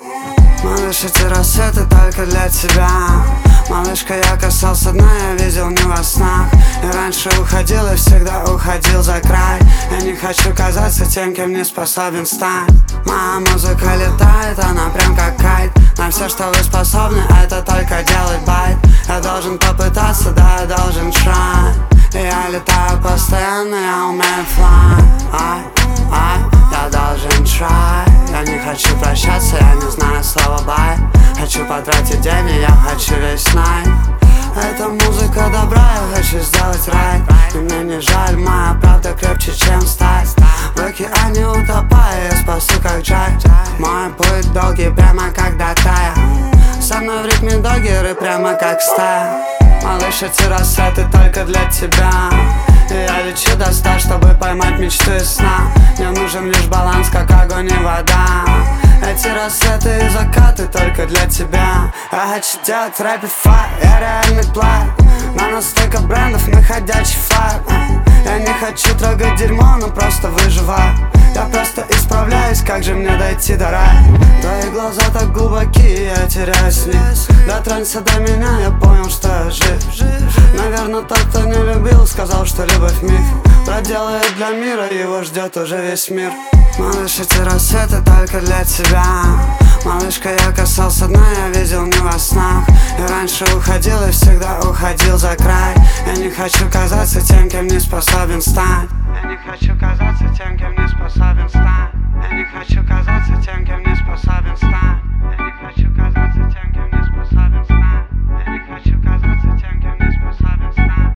Малыш, эти рассветы только для тебя. Малышка, я касался дна, я видел не во снах. Я раньше уходил и всегда уходил за край. Я не хочу казаться тем, кем не способен стать. Моя музыка летает, она прям как кайт. На все, что вы способны, это только делать байт. Я должен попытаться, да, я должен try. И я летаю постоянно, я умею fly. Я должен try. Я не хочу прощаться, я не знаю слова bye. Хочу потратить день, и я хочу весь night. Это музыка добра, я хочу сделать рай. И мне не жаль, моя правда крепче, чем сталь. В океане утопая, я спасу как Джай. Мой путь долгий, прямо как до тая. Со мной в ритме догеры, прямо как стая. Малыш, эти рассветы только для тебя. И я лечу до 100, чтобы поймать мечту из сна. Мне нужен лишь баланс, как огонь и вода. Эти рассветы и закаты только для тебя. Я хочу делать rapid fire, я реальный плай. На нас столько брендов, мы ходячий флайр. Я не хочу трогать дерьмо, но просто выживаю. Я просто исправляюсь, как же мне дойти до рая. Твои глаза так глубокие, я теряюсь в них. Дотронься до меня, я понял, что я жив. Наверное, тот, кто не любил, сказал, что любовь миф. Проделает для мира, его ждет уже весь мир. Малыш, эти рассветы только для тебя. Малышка, я касался дна, я видел не во снах. Я раньше уходил и всегда уходил за край. Я не хочу казаться тем, кем не способен стать. Я не хочу казаться тем, кем не способен стать. Я не хочу казаться тем, кем не способен стать.